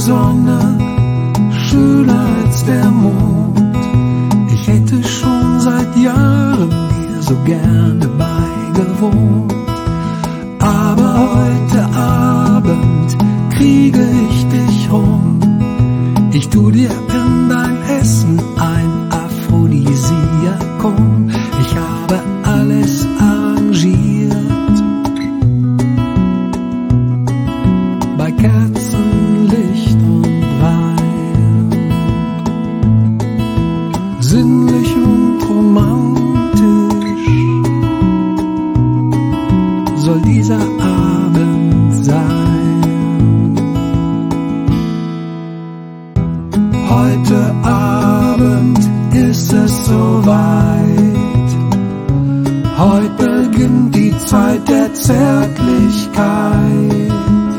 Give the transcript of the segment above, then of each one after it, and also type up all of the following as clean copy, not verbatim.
Sonne, schöner als der Mond. Ich hätte schon seit Jahren dir so gerne beigewohnt. Aber heute Abend kriege ich dich rum. Ich tu dir in dein Essen ein Aphrodisiakum. Ich habe alles arrangiert. Bei Kerzenlicht und Wein. Sinnlich und romantisch soll dieser Abend sein. Heute Abend ist es soweit. Heute beginnt die Zeit der Zärtlichkeit.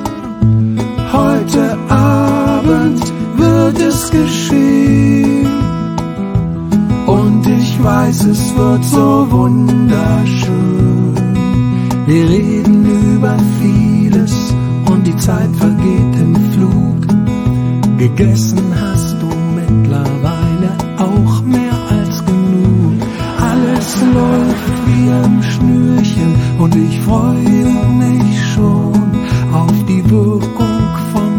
Heute Abend wird es geschehen. Und ich weiß, es wird so wunderschön. Wir reden über vieles und die Zeit vergeht im Flug. Gegessen hast du mittlerweile auch mehr als genug. Alles läuft wie am Schnürchen und ich freue mich schon auf die Wirkung vom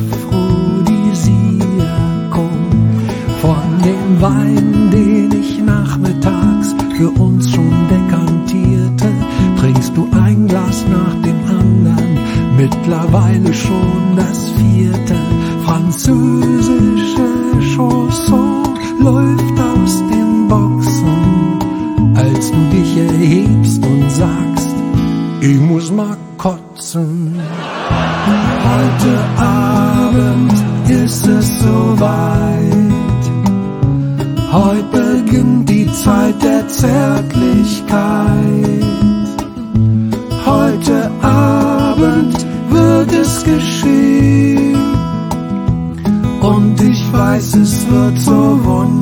Aphrodisiakum. Von dem Wein, den ich nachmittags für uns schon dekantierte, trinkst du ein Glas nach dem anderen, mittlerweile schon das 4. Französische Chanson läuft aus den Boxen, als du dich erhebst und sagst, ich muss mal kotzen. Heute Abend ist es soweit. Heute beginnt die Zeit der Zärtlichkeit. Heute Abend wird es geschehen. Und ich weiß, es wird so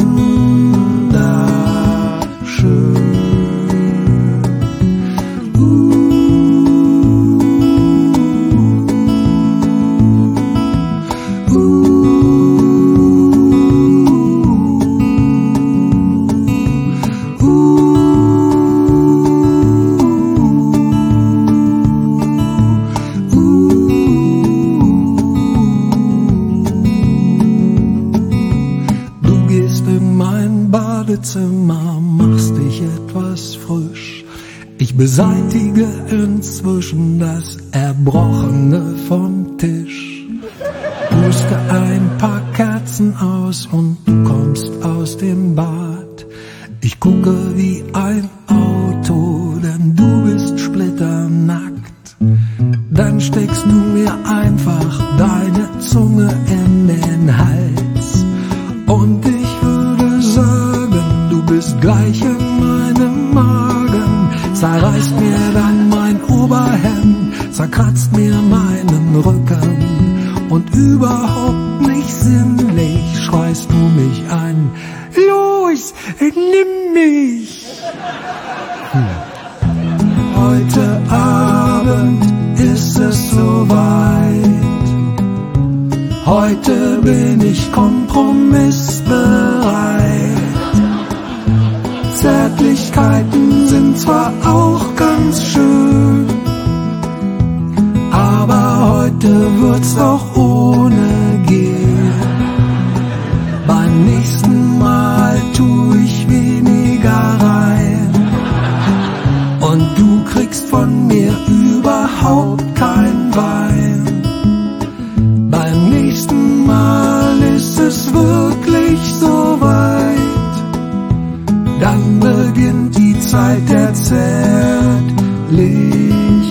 wunderschön. Badezimmer, machst dich etwas frisch. Ich beseitige inzwischen das Erbrochene vom Tisch. Puste ein paar Kerzen aus und du kommst aus dem Bad. Ich gucke wie ein Auto, denn du bist splitternackt. Dann steckst du mir einfach deine Zunge in den Hals. Und ich würde sagen, du bist gleich in meinem Magen. Zerreißt mir dann mein Oberhemd, zerkratzt mir meinen Rücken. Und überhaupt nicht sinnlich schreist du mich an. Los, nimm mich! Heute Abend ist es soweit. Heute bin ich kompromissbereit. Zärtlichkeiten sind zwar auch ganz schön, aber heute wird's doch ohne gehen. Beim nächsten Mal tu ich weniger rein und du kriegst von mir überhaupt kein Wein. Beim nächsten Mal ist es wirklich so weit. Dann beginnt die Zeit der Zärtlichkeit.